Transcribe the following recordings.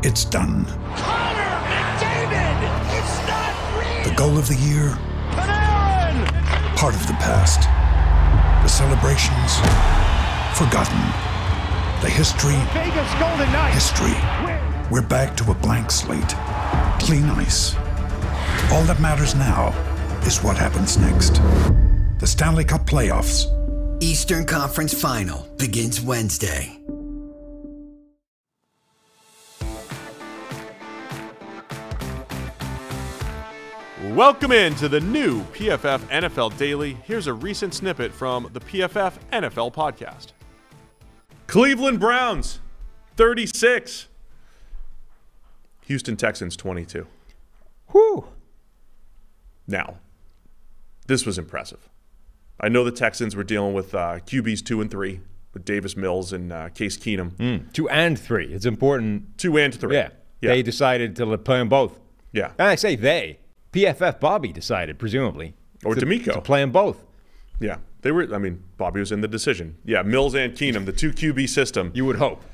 It's done. Connor McDavid! It's not real! The goal of the year? Panarin! Part of the past. The celebrations? Forgotten. The history? Vegas Golden Knights! History. We're back to a blank slate. Clean ice. All that matters now is what happens next. The Stanley Cup playoffs. Eastern Conference Final begins Wednesday. Welcome into the new PFF NFL Daily. Here's a recent snippet from the PFF NFL podcast. Cleveland Browns, 36. Houston Texans, 22. Whew. Now, this was impressive. I know the Texans were dealing with QBs 2 and 3 with Davis Mills and Case Keenum. 2 and 3. It's important. 2 and 3. Yeah. They decided to play them both. Yeah. And I say they. PFF Bobby decided, presumably. Or D'Amico. To play them both. Yeah. They were, Bobby was in the decision. Yeah, Mills and Keenum, the 2 QB system. You would hope.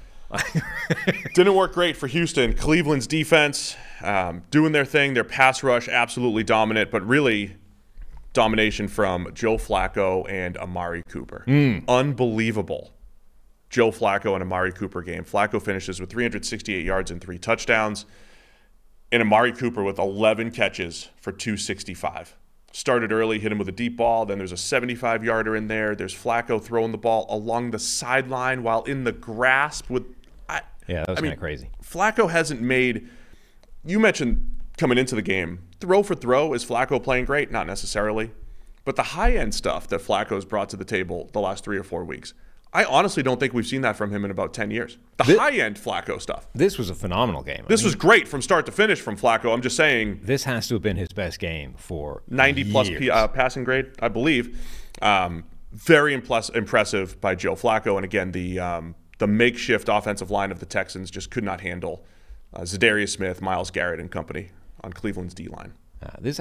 Didn't work great for Houston. Cleveland's defense doing their thing. Their pass rush absolutely dominant, but really domination from Joe Flacco and Amari Cooper. Unbelievable. Joe Flacco and Amari Cooper game. Flacco finishes with 368 yards and 3 touchdowns. And Amari Cooper with 11 catches for 265. Started early, hit him with a deep ball. Then there's a 75-yarder in there. There's Flacco throwing the ball along the sideline while in the grasp with. Yeah, that was kind of crazy. Flacco hasn't made. You mentioned coming into the game, throw for throw, is Flacco playing great? Not necessarily. But the high-end stuff that Flacco's brought to the table the last 3 or 4 weeks, I honestly don't think we've seen that from him in about 10 years. The high-end Flacco stuff. This was a phenomenal game. This was great from start to finish from Flacco. I'm just saying. This has to have been his best game for 90-plus passing grade, I believe. Very impressive by Joe Flacco. And again, the makeshift offensive line of the Texans just could not handle Zadarius Smith, Myles Garrett, and company on Cleveland's D-line. There's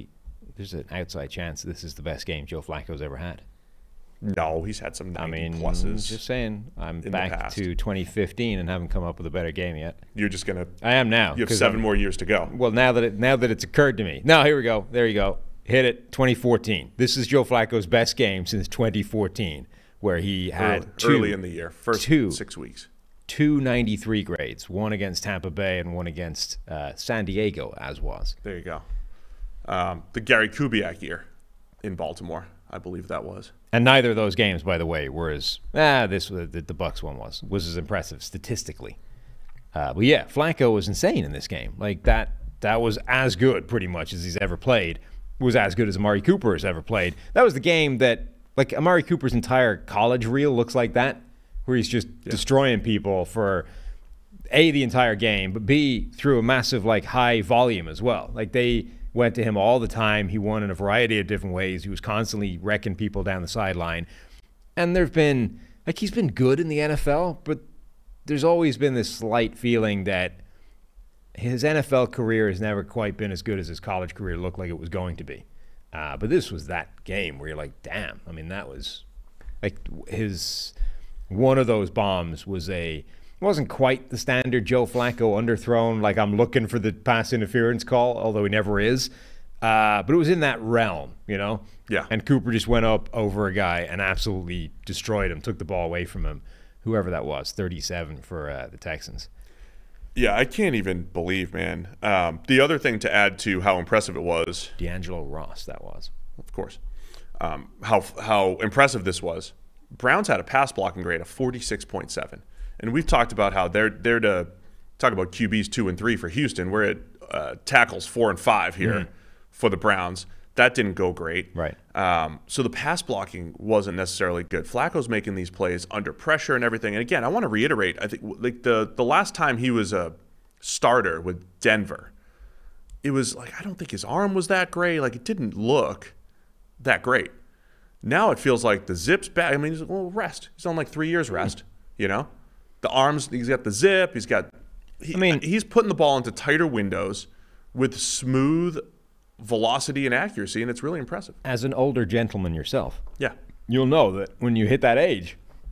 an outside chance this is the best game Joe Flacco's ever had. No, he's had some 90 pluses. Just saying, I'm back to 2015 and haven't come up with a better game yet. You're just gonna. I am now. You have 7 more years to go. Well, now that it's occurred to me. No, here we go. There you go. Hit it. 2014. This is Joe Flacco's best game since 2014, where he had early in the year, first 6 weeks. 2 93 grades, one against Tampa Bay and one against San Diego, as was. There you go. The Gary Kubiak year in Baltimore, I believe that was. And neither of those games, by the way, were as the Bucs one was as impressive statistically. But yeah, Flacco was insane in this game. Like that was as good pretty much as he's ever played. Was as good as Amari Cooper has ever played. That was the game that, like, Amari Cooper's entire college reel looks like that, where he's just destroying people for A, the entire game, but B, through a massive, like, high volume as well. Like, they went to him all the time. He won in a variety of different ways. He was constantly wrecking people down the sideline. And there've been, like, he's been good in the NFL, but there's always been this slight feeling that his NFL career has never quite been as good as his college career looked like it was going to be. But this was that game where you're like, damn. I mean, that was like one of those bombs wasn't quite the standard Joe Flacco underthrown, like I'm looking for the pass interference call, although he never is. But it was in that realm, you know? Yeah. And Cooper just went up over a guy and absolutely destroyed him, took the ball away from him, whoever that was, 37 for the Texans. Yeah, I can't even believe, man. The other thing to add to how impressive it was. D'Angelo Ross, that was. Of course. How impressive this was. Browns had a pass blocking grade of 46.7. And we've talked about how they're to talk about QBs 2 and 3 for Houston. We're at tackles 4 and 5 here for the Browns. That didn't go great. Right. So the pass blocking wasn't necessarily good. Flacco's making these plays under pressure and everything. And again, I want to reiterate, I think like the last time he was a starter with Denver, it was like, I don't think his arm was that great. Like, it didn't look that great. Now it feels like the zip's back. I mean, he's rest. He's on like 3 years rest, you know? The arms, he's got the zip. He's putting the ball into tighter windows with smooth velocity and accuracy, and it's really impressive. As an older gentleman yourself, yeah, you'll know that when you hit that age,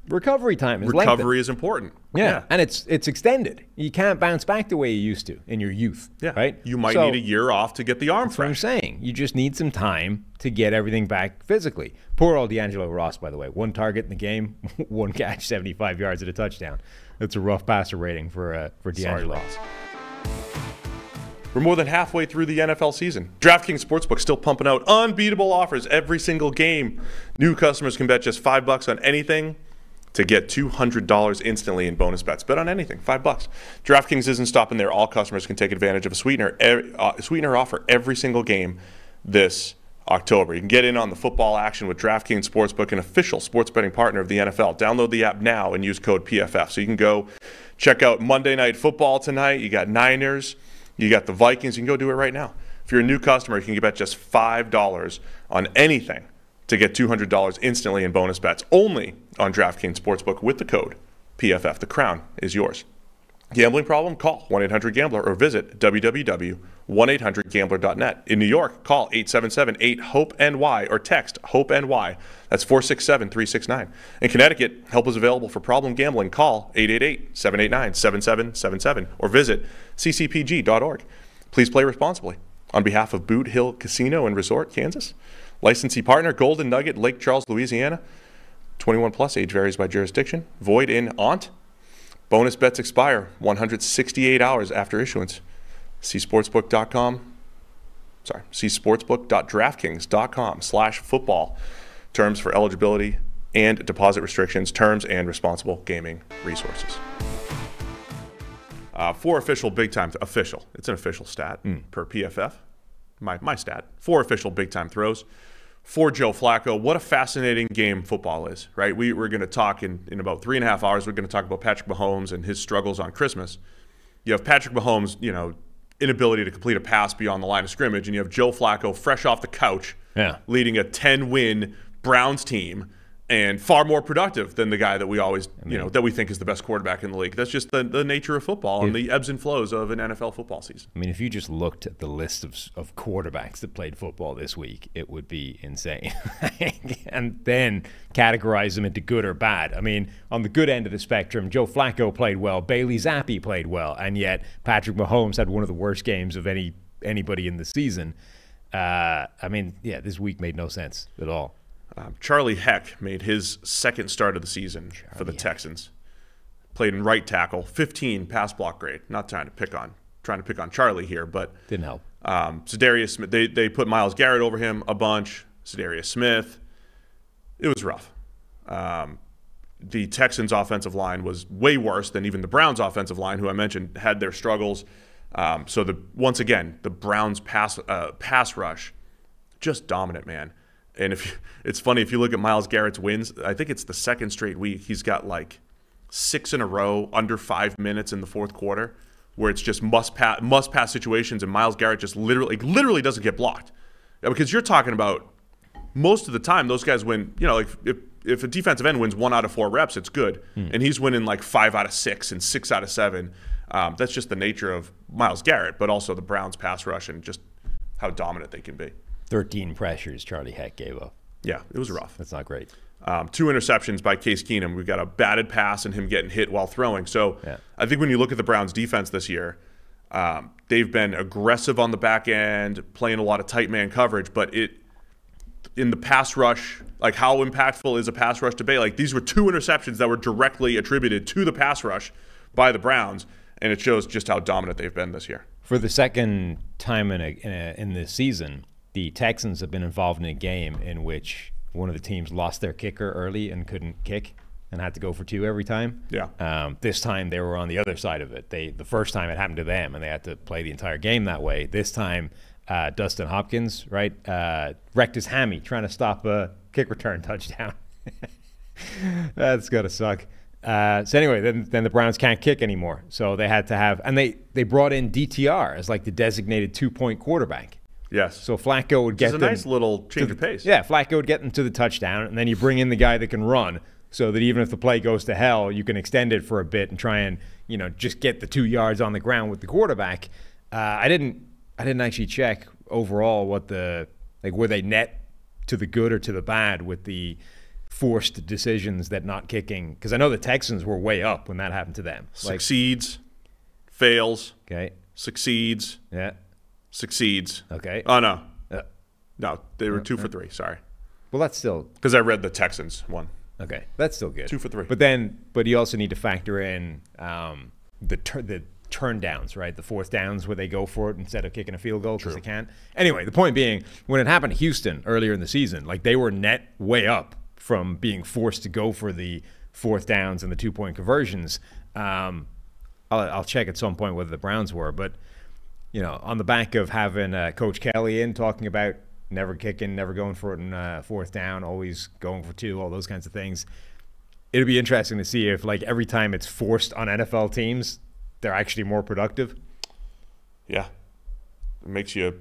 recovery time is recovery is important. Yeah, and it's extended. You can't bounce back the way you used to in your youth. Yeah, right. You might need a year off to get the arm fresh. That's what I'm saying. You just need some time to get everything back physically. Poor old D'Angelo Ross, by the way. 1 target in the game, 1 catch, 75 yards at a touchdown. That's a rough passer rating for D'Angelo. Ross. We're more than halfway through the NFL season. DraftKings Sportsbook still pumping out unbeatable offers every single game. New customers can bet just $5 on anything to get $200 instantly in bonus bets. Bet on anything, $5. DraftKings isn't stopping there. All customers can take advantage of a sweetener offer every single game this October. You can get in on the football action with DraftKings Sportsbook, an official sports betting partner of the NFL. Download the app now and use code PFF. So you can go check out Monday Night Football tonight. You got Niners. You got the Vikings. You can go do it right now. If you're a new customer, you can bet just $5 on anything to get $200 instantly in bonus bets. Only on DraftKings Sportsbook with the code PFF. The crown is yours. Gambling problem? Call 1-800-GAMBLER or visit www.1800gambler.net. In New York, call 877-8-HOPE-NY or text HOPE-NY. That's 467-369. In Connecticut, help is available for problem gambling. Call 888-789-7777 or visit ccpg.org. Please play responsibly. On behalf of Boot Hill Casino and Resort, Kansas, licensee partner Golden Nugget, Lake Charles, Louisiana. 21 plus, age varies by jurisdiction. Void in Ont. Bonus bets expire 168 hours after issuance. See sportsbook.draftkings.com/football. Terms for eligibility and deposit restrictions, terms and responsible gaming resources. 4 official big time, it's an official stat per PFF. My stat. 4 official big time throws for Joe Flacco. What a fascinating game football is, right? We're going to talk in about 3.5 hours. We're going to talk about Patrick Mahomes and his struggles on Christmas. You have Patrick Mahomes, inability to complete a pass beyond the line of scrimmage, and you have Joe Flacco fresh off the couch, leading a 10-win Browns team, and far more productive than the guy that we always, that we think is the best quarterback in the league. That's just the nature of football and the ebbs and flows of an NFL football season. I mean, if you just looked at the list of quarterbacks that played football this week, it would be insane. And then categorize them into good or bad. I mean, on the good end of the spectrum, Joe Flacco played well, Bailey Zappi played well, and yet Patrick Mahomes had one of the worst games of anybody in the season. This week made no sense at all. Charlie Heck made his second start of the season for the Texans. Played in right tackle, 15 pass block grade. Not trying to pick on Charlie here, but didn't help. Za'Darius Smith, they put Myles Garrett over him a bunch. Za'Darius Smith, it was rough. The Texans' offensive line was way worse than even the Browns' offensive line, who I mentioned had their struggles. Once again, the Browns' pass rush, just dominant, man. And it's funny, if you look at Myles Garrett's wins, I think it's the second straight week. He's got like 6 in a row under 5 minutes in the fourth quarter, where it's just must pass situations, and Myles Garrett just literally doesn't get blocked. Because you're talking about most of the time those guys win. If a defensive end wins 1 out of 4 reps, it's good, and he's winning like 5 out of 6 and 6 out of 7. That's just the nature of Myles Garrett, but also the Browns' pass rush and just how dominant they can be. 13 pressures Charlie Heck gave up. Yeah, it was rough. That's not great. 2 interceptions by Case Keenum. We've got a batted pass and him getting hit while throwing. So I think when you look at the Browns' defense this year, they've been aggressive on the back end, playing a lot of tight man coverage, but in the pass rush, like how impactful is a pass rush to Bay? Like these were 2 interceptions that were directly attributed to the pass rush by the Browns, and it shows just how dominant they've been this year. For the second time in this season, the Texans have been involved in a game in which one of the teams lost their kicker early and couldn't kick and had to go for 2 every time. Yeah. This time they were on the other side of it. The first time it happened to them and they had to play the entire game that way. This time, Dustin Hopkins, wrecked his hammy trying to stop a kick return touchdown. That's gotta suck. So anyway, then the Browns can't kick anymore. So they had to have, and they brought in DTR as like the designated 2-point quarterback. Yes. So Flacco would get them. It's a nice little change of pace. Yeah, Flacco would get them to the touchdown, and then you bring in the guy that can run, so that even if the play goes to hell, you can extend it for a bit and try and just get the 2 yards on the ground with the quarterback. I didn't actually check overall what were they net to the good or to the bad with the forced decisions that not kicking, because I know the Texans were way up when that happened to them. Succeeds, fails, Okay. succeeds, Yeah. succeeds. Okay. Oh, no. No, they were 2 for 3. Sorry. Well, that's still Because I read the Texans one. okay. That's still good. 2 for 3. But you also need to factor in the turn downs, right? The fourth downs where they go for it instead of kicking a field goal because they can't. Anyway, the point being, when it happened to Houston earlier in the season, like they were net way up from being forced to go for the fourth downs and the 2-point conversions. I'll check at some point whether the Browns were, but on the back of having Coach Kelly in talking about never kicking, never going for it in fourth down, always going for 2, all those kinds of things. It'll be interesting to see if, like, every time it's forced on NFL teams, they're actually more productive. Yeah. It makes you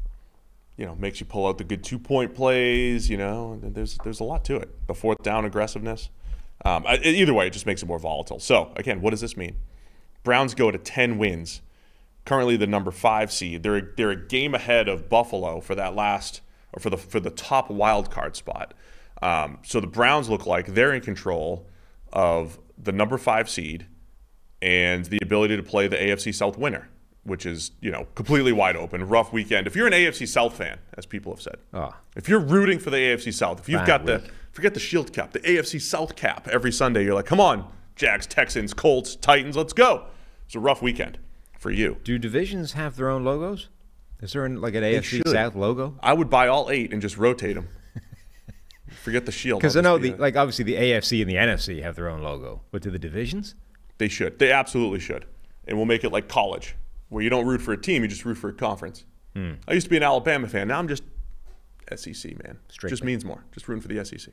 pull out the good 2-point plays, and there's a lot to it. The fourth down aggressiveness. Either way, it just makes it more volatile. So, again, what does this mean? Browns go to 10 wins. Currently the number 5 seed. They're a game ahead of Buffalo for that last, or for the top wild card spot. So the Browns look like they're in control of the number 5 seed and the ability to play the AFC South winner, which is completely wide open. Rough weekend. If you're an AFC South fan, as people have said, if you're rooting for the AFC South, if you've got forget the Shield cap, the AFC South cap every Sunday, you're like, come on, Jags, Texans, Colts, Titans, let's go. It's a rough weekend for you. Do divisions have their own logos? Is there an AFC South logo? I would buy all 8 and just rotate them. Forget the Shield. Because I know obviously the AFC and the NFC have their own logo, but do the divisions? They should. They absolutely should. And we'll make it like college, where you don't root for a team, you just root for a conference. I used to be an Alabama fan. Now I'm just SEC, man. Strictly. Just means more. Just rooting for the SEC.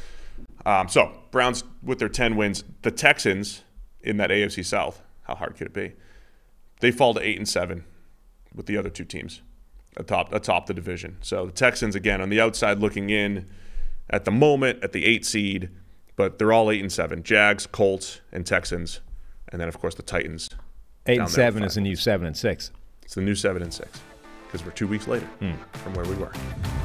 So Browns with their 10 wins. The Texans in that AFC South, how hard could it be? They fall to 8-7 with the other 2 teams atop the division. So the Texans, again, on the outside looking in at the moment at the 8 seed, but they're all 8-7. Jags, Colts, and Texans, and then of course the Titans. 8-7 is the new 7-6. It's the new 7-6 because we're 2 weeks later from where we were.